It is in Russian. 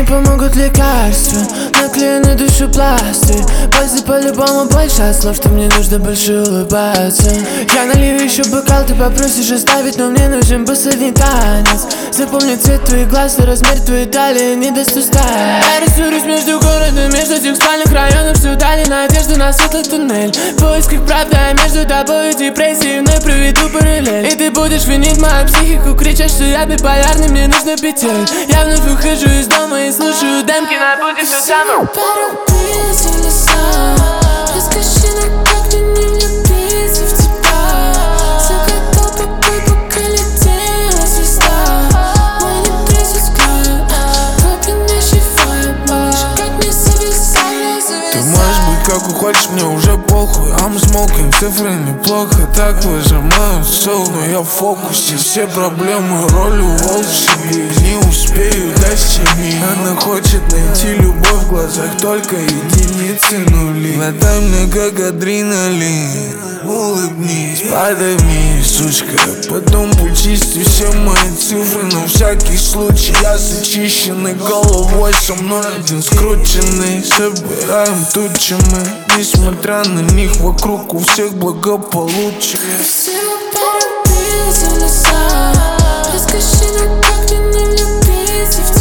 помогут лекарства, наклеены душу пластырь. Пальцы по-любому больше от слов, что мне нужно больше улыбаться. Я налью еще бокал, ты попросишь оставить, но мне нужен последний танец. Запомни цвет твоих глаз и размер твоей талии, не даст устать. Я растворюсь между городом, между этих спальных районов, все дали надежду на светлый туннель. В поисках правды, а между тобой и депрессией вновь проведу параллель. И ты будешь винить мою психику, кричать, что я биполярный, мне нужно петель. Я вновь выхожу из дома и слушаю демки на пути все самое. Порубился в леса, расскажи, на как мне не влюбиться в тебя. Загадал покой, пока летела звезда. Мой непрезвый взгляд, пламенящий вайб, как мне завязать. Ты можешь быть как хочешь, мне уже похуй. I'm smoking, цифры неплохо, так выжимаю сол. Но я в фокусе, все проблемы роли волчьи. Не успею достичь. Она хочет найти любовь в глазах, только единицы нули. Надай мне как адреналин, улыбнись, подойми, сучка. Потом почисти все мои цифры, на всякий случай. Я с очищенной головой, со мной один скрученный. Собираем тучи мы, несмотря на них, вокруг у всех благополучие. Всего порубился в леса, расскажи, на как мне не влюбиться в тебя.